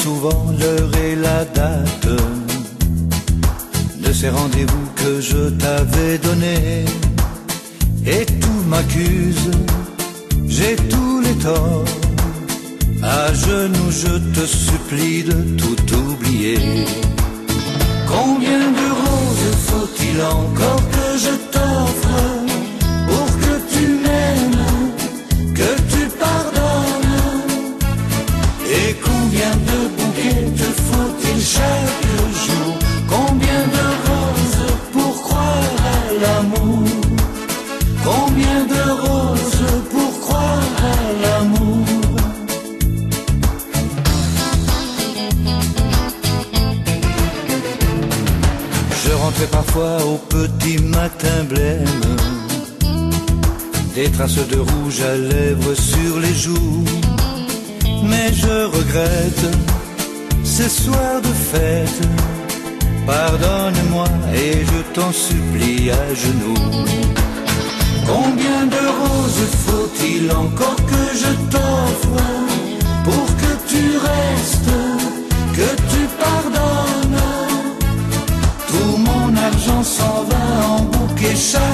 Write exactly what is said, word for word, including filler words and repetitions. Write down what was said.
souvent l'heure et la date de ces rendez-vous que je t'avais donnés. Et tout m'accuse, j'ai tous les torts. À genoux je te supplie de tout oublier. Combien de roses faut-il encore que je t'offre pour que tu m'aimes, que tu pardonnes? Et combien de bouquets te faut-il chaque jour? Combien de roses pour croire à l'amour? Combien de roses pour croire à l'amour? Je rentrais parfois au petit matin blême, des traces de rouge à lèvres sur les joues. Mais je regrette ces soirs de fête. Pardonne-moi et je t'en supplie à genoux. Combien de roses faut-il encore que je t'offre pour que tu restes, que tu pardonnes? Tout mon argent s'en va en bouquet chaque